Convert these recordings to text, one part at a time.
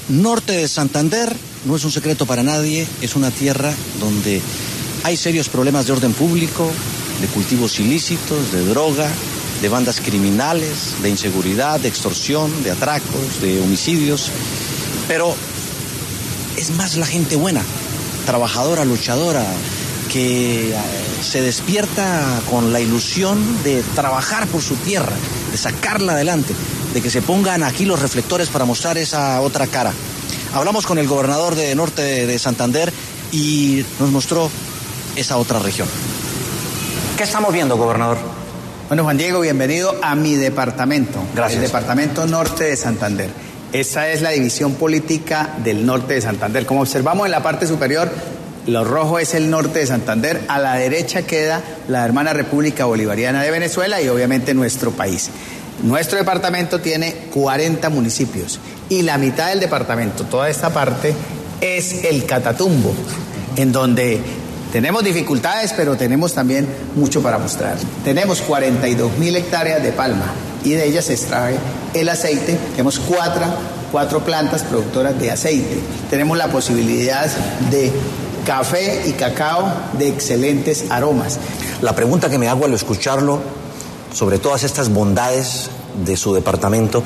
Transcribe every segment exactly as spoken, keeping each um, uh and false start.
Norte de Santander no es un secreto para nadie, es una tierra donde hay serios problemas de orden público, de cultivos ilícitos, de droga, de bandas criminales, de inseguridad, de extorsión, de atracos, de homicidios. Pero es más la gente buena, trabajadora, luchadora, que se despierta con la ilusión de trabajar por su tierra, de sacarla adelante, de que se pongan aquí los reflectores para mostrar esa otra cara. Hablamos con el gobernador de Norte de Santander y nos mostró esa otra región. ¿Qué estamos viendo, gobernador? Bueno, Juan Diego, bienvenido a mi departamento. Gracias. El departamento Norte de Santander. Esta es la división política del Norte de Santander. Como observamos en la parte superior, lo rojo es el Norte de Santander. A la derecha queda la hermana República Bolivariana de Venezuela y obviamente nuestro país. Nuestro departamento tiene cuarenta municipios y la mitad del departamento, toda esta parte, es el Catatumbo, en donde tenemos dificultades, pero tenemos también mucho para mostrar. Tenemos cuarenta y dos mil hectáreas de palma y de ellas se extrae el aceite. Tenemos cuatro, cuatro plantas productoras de aceite. Tenemos la posibilidad de café y cacao de excelentes aromas. La pregunta que me hago al escucharlo sobre todas estas bondades de su departamento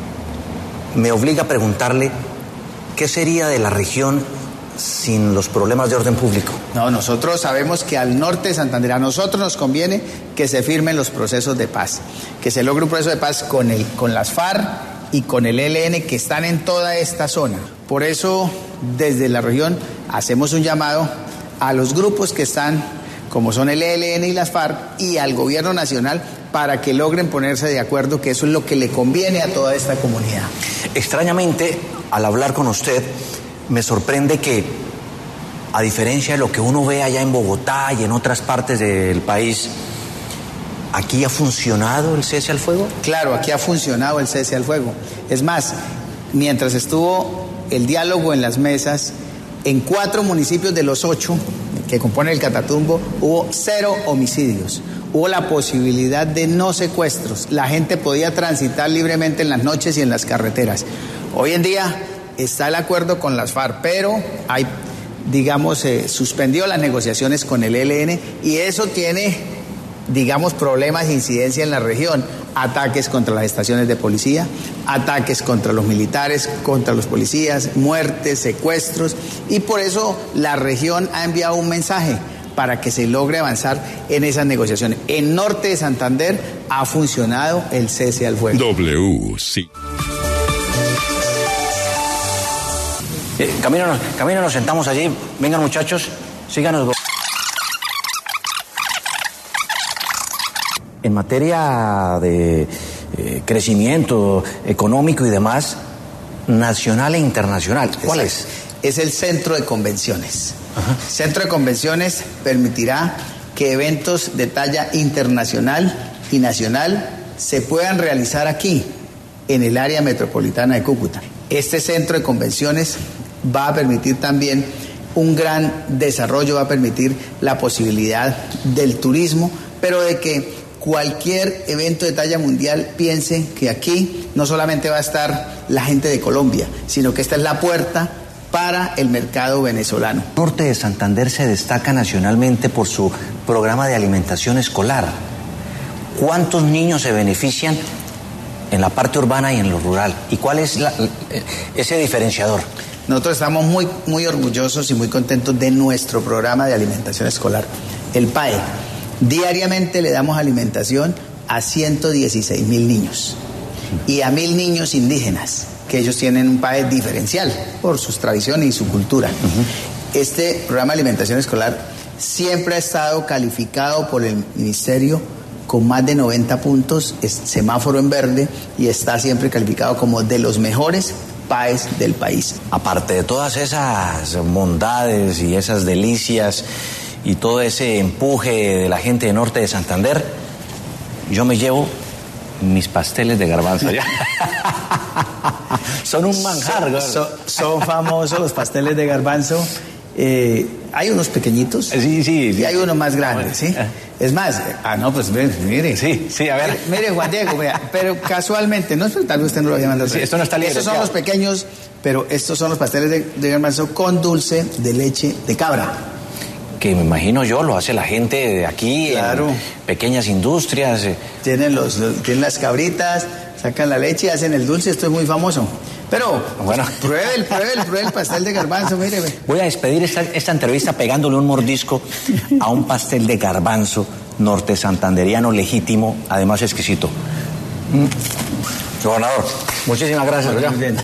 me obliga a preguntarle qué sería de la región sin los problemas de orden público. No, nosotros sabemos que al norte de Santander, a nosotros nos conviene que se firmen los procesos de paz, que se logre un proceso de paz con, el, con las FARC y con el E L N que están en toda esta zona. Por eso, desde la región, hacemos un llamado a los grupos que están, como son el E L N y las FARC, y al gobierno nacional para que logren ponerse de acuerdo, que eso es lo que le conviene a toda esta comunidad. Extrañamente, al hablar con usted, me sorprende que, a diferencia de lo que uno ve allá en Bogotá y en otras partes del país, ¿aquí ha funcionado el cese al fuego? Claro, aquí ha funcionado el cese al fuego. Es más, mientras estuvo el diálogo en las mesas, en cuatro municipios de los ocho que componen el Catatumbo hubo cero homicidios. Hubo la posibilidad de no secuestros. La gente podía transitar libremente en las noches y en las carreteras. Hoy en día está el acuerdo con las FARC, pero hay, digamos, eh, suspendió las negociaciones con el E L N y eso tiene, digamos, problemas de incidencia en la región. Ataques contra las estaciones de policía, ataques contra los militares, contra los policías, muertes, secuestros, y por eso la región ha enviado un mensaje para que se logre avanzar en esas negociaciones. En Norte de Santander ha funcionado el cese al fuego. W, sí. Eh, camino, camino, nos sentamos allí. Vengan, muchachos, síganos. En materia de eh, crecimiento económico y demás, nacional e internacional, ¿cuál es? Es el Centro de Convenciones. Ajá. Centro de Convenciones permitirá que eventos de talla internacional y nacional se puedan realizar aquí, en el área metropolitana de Cúcuta. Este Centro de Convenciones va a permitir también un gran desarrollo, va a permitir la posibilidad del turismo, pero de que cualquier evento de talla mundial piense que aquí no solamente va a estar la gente de Colombia, sino que esta es la puerta para el mercado venezolano. Norte de Santander se destaca nacionalmente por su programa de alimentación escolar. ¿Cuántos niños se benefician en la parte urbana y en lo rural? ¿Y cuál es la, ese diferenciador? Nosotros estamos muy, muy orgullosos y muy contentos de nuestro programa de alimentación escolar, el P A E. Diariamente le damos alimentación a ciento dieciséis mil niños y a mil niños indígenas, que ellos tienen un P A E diferencial por sus tradiciones y su cultura. Uh-huh. Este programa de alimentación escolar siempre ha estado calificado por el Ministerio con más de noventa puntos, es semáforo en verde, y está siempre calificado como de los mejores P A Es del país. Aparte de todas esas bondades y esas delicias y todo ese empuje de la gente de Norte de Santander, yo me llevo mis pasteles de garbanzo. Son un manjar. Son, son, son famosos los pasteles de garbanzo Eh, hay unos pequeñitos sí, sí, sí. y hay unos más grandes, ¿sí? Es más, ah, no, pues mire. Sí, sí, a ver. Mire, mire Juan Diego, vea, pero casualmente, no, tal vez usted no lo había mandado. Sí, esto no está libre. Estos son los pequeños, pero estos son los pasteles de, de garbanzo con dulce de leche de cabra. Que me imagino yo, lo hace la gente de aquí, claro. En pequeñas industrias. Tienen, los, los, tienen las cabritas, sacan la leche y hacen el dulce, esto es muy famoso. Pero, bueno, pruebe el, pruebe el, pruebe el pastel de garbanzo, mire. Voy a despedir esta, esta entrevista pegándole un mordisco a un pastel de garbanzo norte santanderiano legítimo, además exquisito. Mm. Gobernador, muchísimas gracias. Muy bien.